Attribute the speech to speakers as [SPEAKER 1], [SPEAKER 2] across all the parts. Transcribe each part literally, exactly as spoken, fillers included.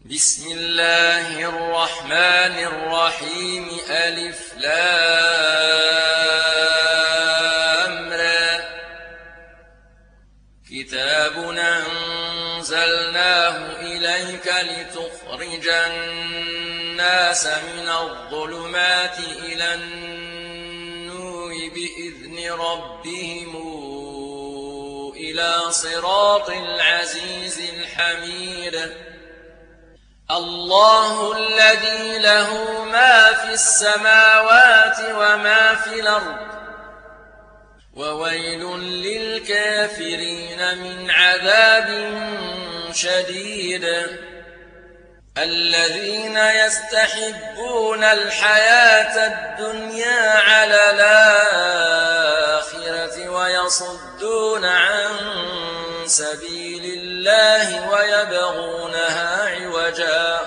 [SPEAKER 1] بسم الله الرحمن الرحيم ألف لام را كتاب أنزلناه إليك لتخرج الناس من الظلمات إلى النور بإذن ربهم إلى صراط العزيز الحميد الله الذي له ما في السماوات وما في الأرض وويل للكافرين من عذاب شديد الذين يستحبون الحياة الدنيا على الآخرة ويصدون عن سبيل الله ويبغونها عوجا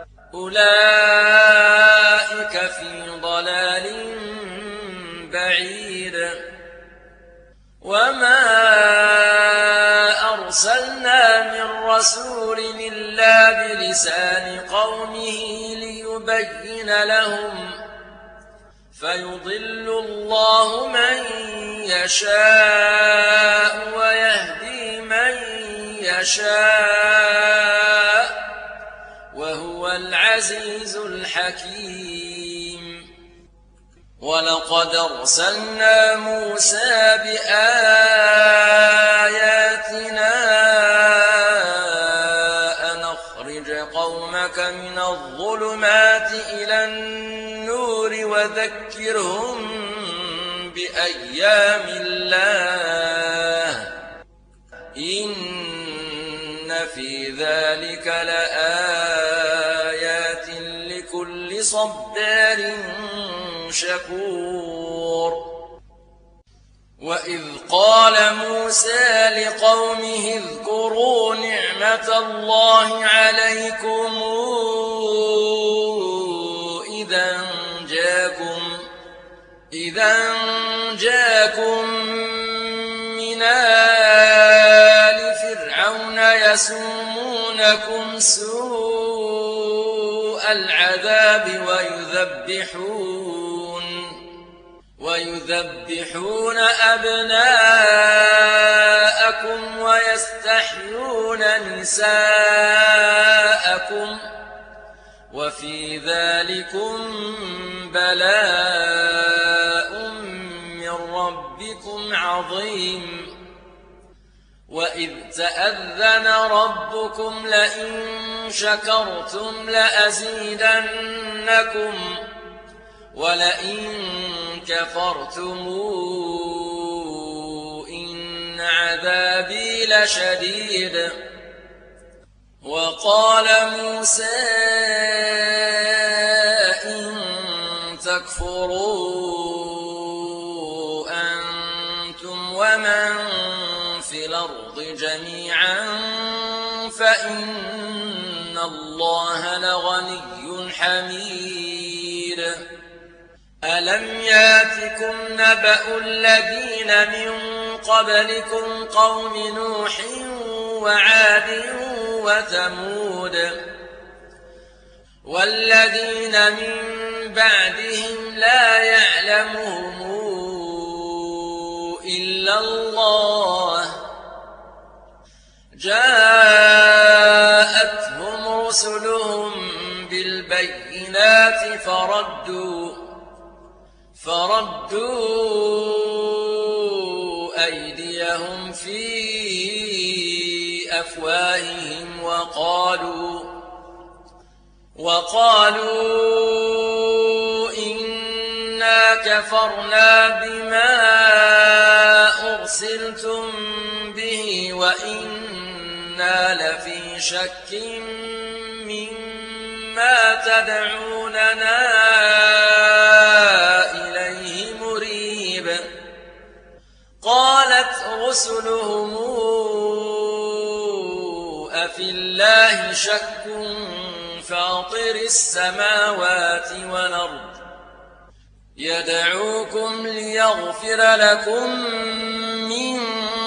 [SPEAKER 1] أولئك في ضلال بعيد وما أرسلنا من رسول إلا بلسان قومه ليبين لهم فيضل الله من يشاء ويهدي من يشاء وهو العزيز الحكيم ولقد أرسلنا موسى بآياتنا أن أخرج قومك من الظلمات إلى النور وذكرهم بأيام الله إن في ذلك لآيات لكل صبار شكور وإذ قال موسى لقومه اذكروا نعمة الله عليكم إذا جاءكم إذا جاءكم من آل فرعون يسومونكم سوء العذاب ويذبحون ويذبحون أبناءكم ويستحيون نساءكم وفي ذلكم بلاء من ربكم عظيم وإذ تأذن ربكم لئن شكرتم لأزيدنكم ولئن كفرتم إن عذابي لشديد وقال موسى إن تكفروا أنتم ومن في الأرض جميعا فإن الله لغني حميد ألم ياتكم نبأ الذين من قبلكم قوم نوح وعاد وثمود والذين من بعدهم لا يعلمهم إلا الله جاءتهم رسلهم بالبينات فردوا فردوا أيديهم في أفواههم وقالوا وقالوا إنا كفرنا بما أرسلتم به وإنا لفي شك مما تدعوننا إليه مريب قالت رسلهم أفي الله شك فاطر السماوات والأرض يدعوكم ليغفر لكم من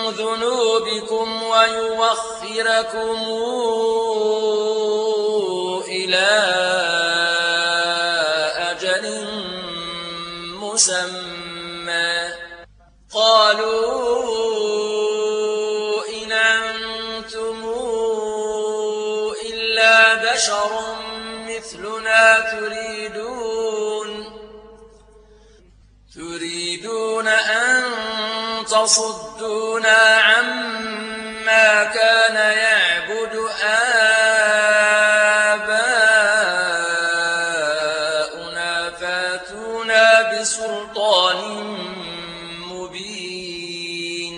[SPEAKER 1] ذنوبكم ويوخركم إلى أجل مسمى قالوا إن أنتم إلا بشر مثلنا تريدون تريدون أن تصدونا عما كان يعبد آباؤنا فاتونا بسلطان مبين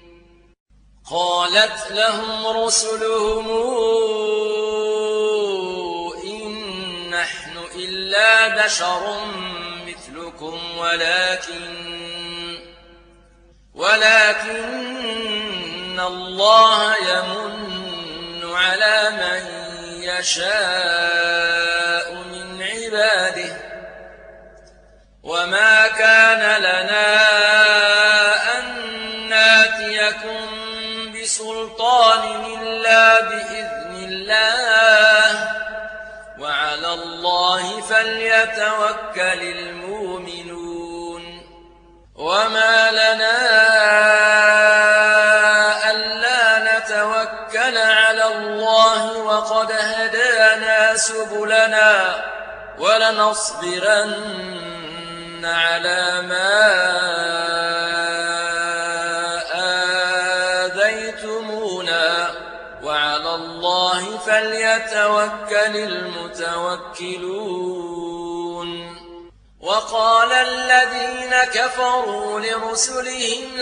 [SPEAKER 1] قالت لهم رسلهم إن نحن إلا بشر مثلكم ولكن ولكن الله يمن على من يشاء من عباده وما كان لنا أن ناتيكم بسلطان إلا بإذن الله وعلى الله فليتوكل المؤمنون وما لنا ألا نتوكل على الله وقد هدانا سبلنا ولنصبرن على ما آذيتمونا وعلى الله فليتوكل المتوكلون وقال الذين كفروا لرسلهم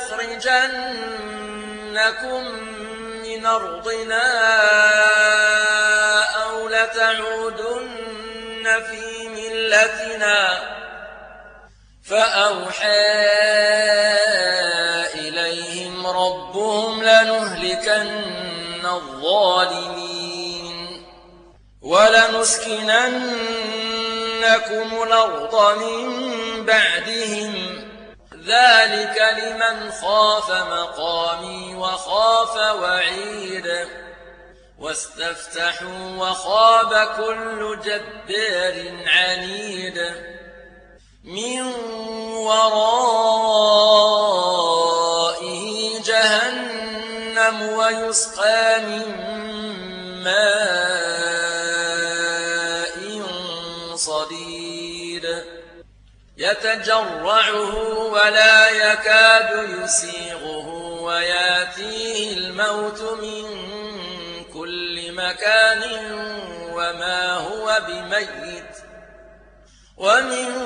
[SPEAKER 1] لنخرجنكم من أرضنا أو لتعودن في ملتنا فأوحى إليهم ربهم لنهلكن الظالمين ولنسكننكم الأرض من بعدهم ذلك لمن خاف مقامي وخاف وعيد واستفتحوا وخاب كل جبار عنيد من ورائه جهنم ويسقى من ماء صديد يتجرعه ولا يكاد يسيغه وياتيه الموت من كل مكان وما هو بميت ومن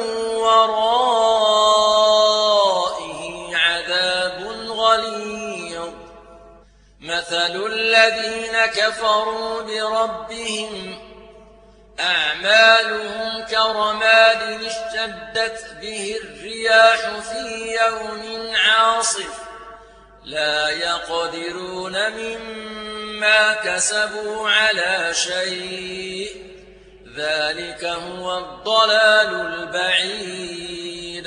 [SPEAKER 1] ورائه عذاب غليظ مثل الذين كفروا بربهم أعمالهم كرماد اشتدت به الرياح في يوم عاصف لا يقدرون مما كسبوا على شيء ذلك هو الضلال البعيد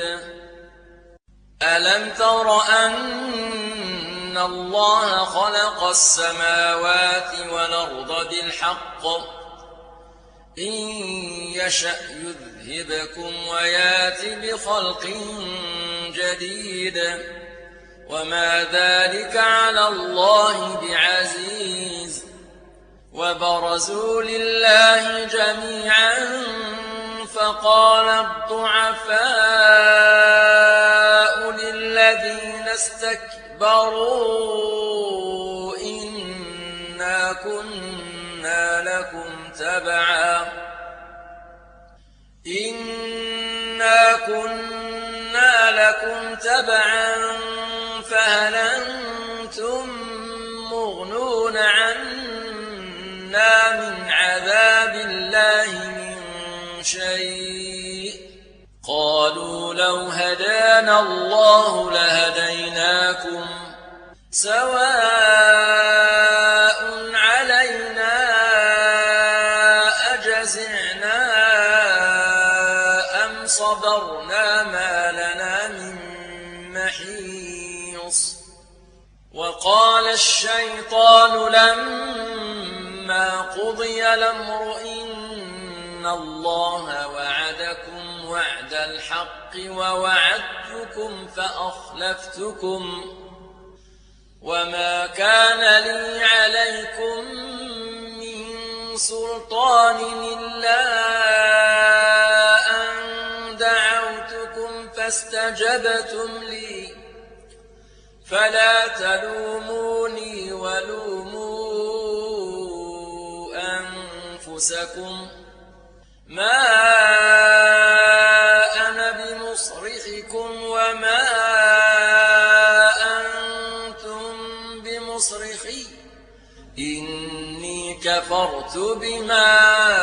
[SPEAKER 1] ألم تر أن الله خلق السماوات والأرض بالحق إن يشأ يذهبكم ويات بخلق جديد وما ذلك على الله بعزيز وبرزوا لله جميعا فقال الضعفاء للذين استكبروا إنا كنا لكم تبعا إنا كنا لكم تبعا فهل أنتم مغنون عنا من عذاب الله من شيء قالوا لو هدانا الله لهديناكم سواء علينا أجزعنا أم صبرنا ما لنا من محيص وقال الشيطان لما قضي الأمر إن إن الله وعدكم وعد الحق ووعدتكم فأخلفتكم وما كان لي عليكم من سلطان إلا أن دعوتكم فاستجبتم لي فلا تلوموني ولوموا أنفسكم ما أنا بمصرخكم وما أنتم بمصرخي إني كفرت بما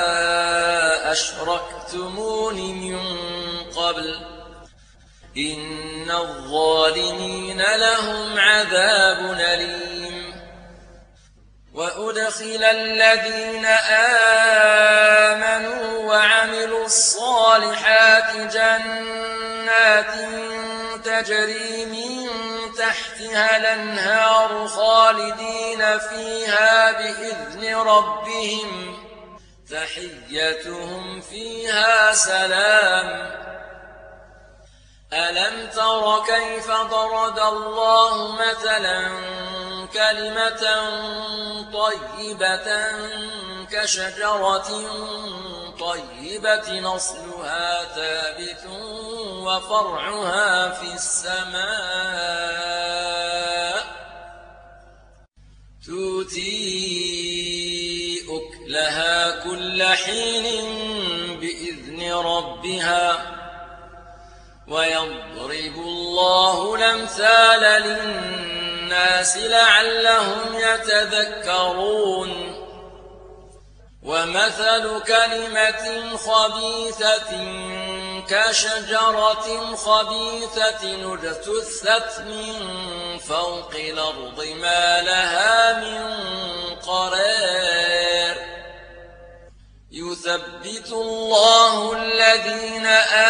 [SPEAKER 1] أشركتمون من قبل إن الظالمين لهم عذاب أليم وأدخل الذين آمنوا وعملوا الصالحات جنات تجري من تحتها الأنهار خالدين فيها بإذن ربهم تحيتهم فيها سلام ألم تر كيف ضرب الله مثلا كلمة طيبة كشجرة طيبة أصلها ثابت وفرعها في السماء تؤتي أكلها كل حين بإذن ربها ويضرب الله الأمثال للناس لعلهم يتذكرون ومثل كلمة خبيثة كشجرة خبيثة اجتثت من فوق الأرض ما لها من قرار يثبت الله الذين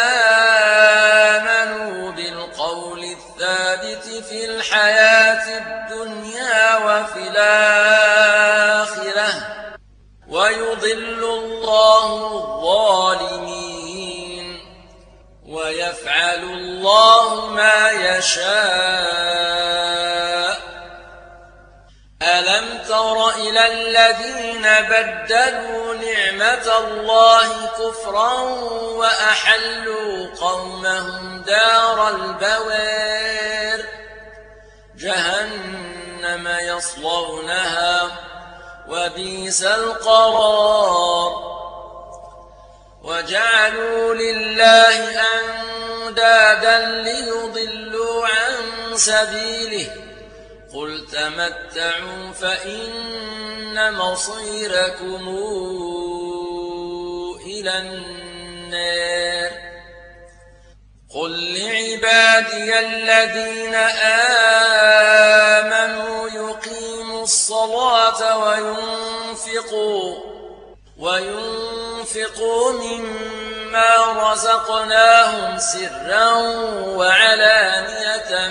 [SPEAKER 1] آمنوا بالقول الثابت في الحياة الدنيا وفي الآخرة ويضل الله الظالمين ويفعل الله ما يشاء ألم تر إلى الذين بدلوا نعمة الله كفرا وأحلوا قومهم دار البوار جهنم يصلونها وبئس القرار وجعلوا لله أندادا ليضلوا عن سبيله قل تمتعوا فإن مصيركم إلى النار قل لعبادي الذين آمنوا يقيموا الصلاة وينفقوا وينفقوا مما رزقناهم سرا وعلانية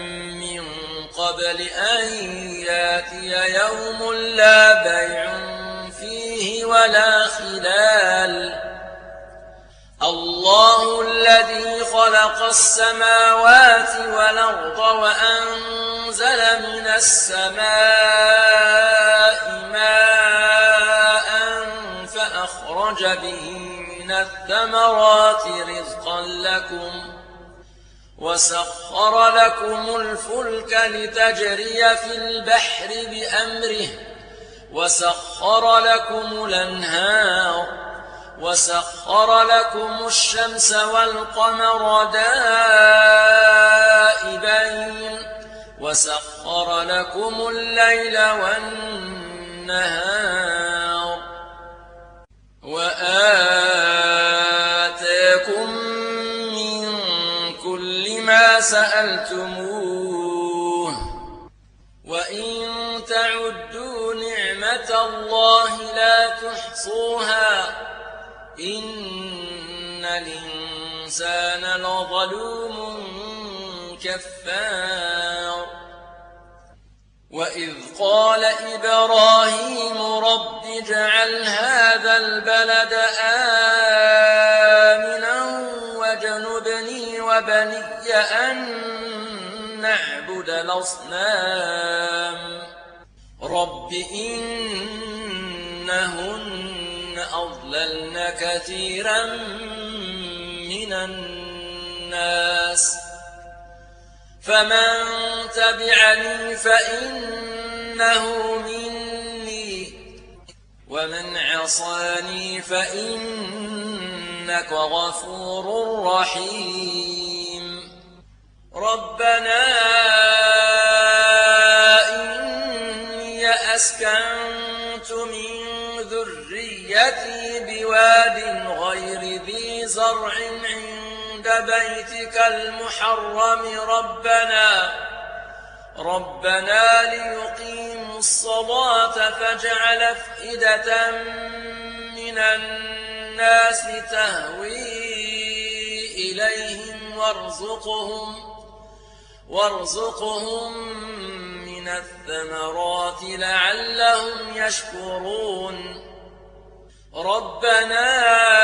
[SPEAKER 1] قبل أن ياتي يوم لا بيع فيه ولا خلال الله الذي خلق السماوات والأرض وأنزل من السماء ماء فأخرج به من الثمرات رزقا لكم وسخر لكم الفلك لتجري في البحر بأمره وسخر لكم الأنهار وسخر لكم الشمس والقمر دائبين وسخر لكم الليل والنهار وآتاكم من كل ما سألتموه وإن تعدوا نعمة الله لا تحصوها إن الإنسان لظلوم كفار وإذ قال إبراهيم رب اجعل هذا البلد آمنا وبني أن نعبد الأصنام رب إنهن أضللن كثيرا من الناس فمن تبعني فإنه مني ومن عصاني فإنك غفور رحيم ربنا إني أسكنت من ذريتي بواد غير ذي زرع عند بيتك المحرم ربنا ربنا ليقيموا الصلاة فاجعل أفئدة من الناس تهوي إليهم وارزقهم وارزقهم من الثمرات لعلهم يشكرون ربنا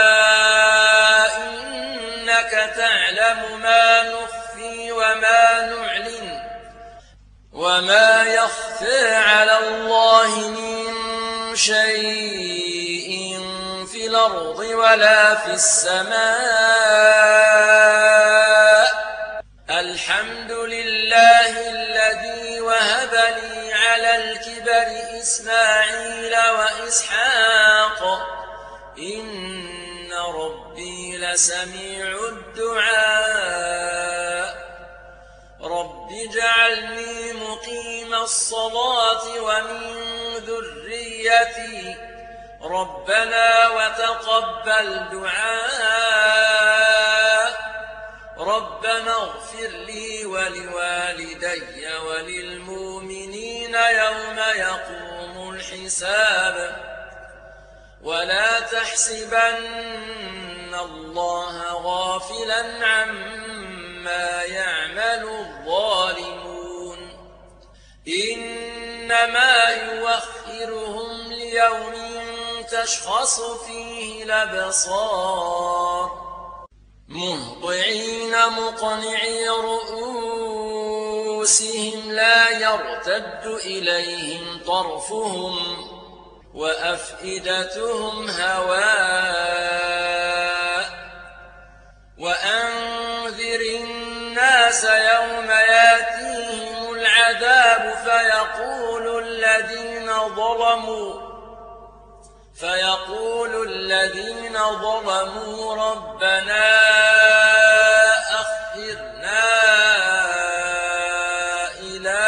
[SPEAKER 1] إنك تعلم ما نخفي وما نعلن وما يخفى على الله من شيء في الأرض ولا في السماء الحمد لله الذي وهب لي على الكبر إسماعيل وإسحاق إن ربي لسميع الدعاء رب اجعلني مقيم الصلاة ومن ذريتي ربنا وتقبل دعاء ربنا اغفر لي ولوالدي وللمؤمنين يوم يقوم الحساب ولا تحسبن الله غافلا عما يعمل الظالمون إنما يوخرهم ليوم تشخص فيه الأبصار مهطعين مقنعي رؤوسهم لا يرتد إليهم طرفهم وأفئدتهم هواء وأنذر الناس يوم ياتيهم العذاب فيقول الذين ظلموا فيقول الذين ظلموا ربنا أخرنا إلى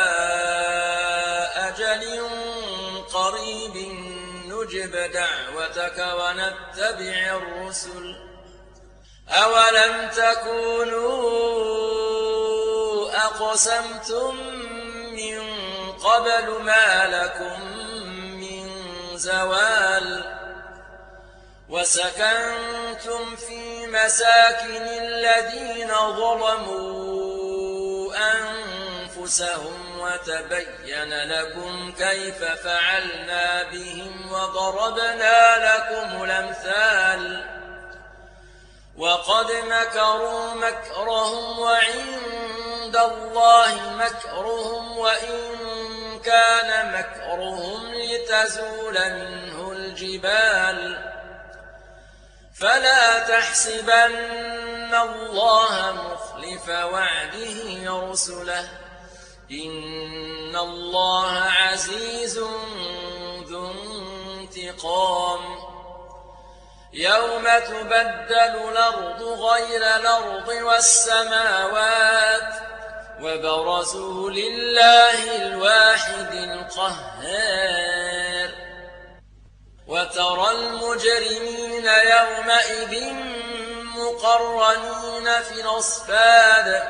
[SPEAKER 1] أجل قريب نجب دعوتك ونتبع الرسل أولم تكونوا أقسمتم من قبل ما لكم من زوال وسكنتم في مساكن الذين ظلموا أنفسهم وتبين لكم كيف فعلنا بهم وضربنا لكم الأمثال وقد مكروا مكرهم وعند الله مكرهم وإن كان مكرهم لتزول منه الجبال فلا تحسبن الله مخلف وعده رسله إن الله عزيز ذو انتقام يوم تبدل الأرض غير الأرض والسماوات وبرزوا لله الواحد القهار وترى المجرمين يومئذ مقرنين في الأصفاد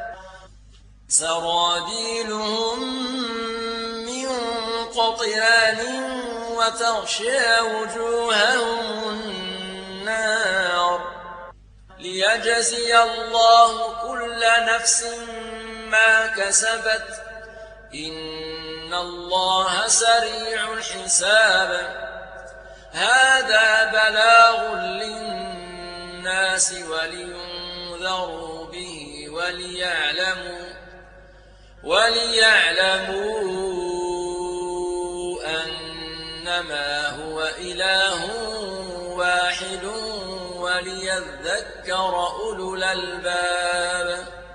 [SPEAKER 1] سرابيلهم من قطران وتغشى وجوههم النار ليجزي الله كل نفس ما كسبت إن الله سريع الحساب هذا بلاغ للناس ولينذروا لينذروا به وليعلموا وليعلموا أنما هو إله واحد وليذكر أولو الألباب.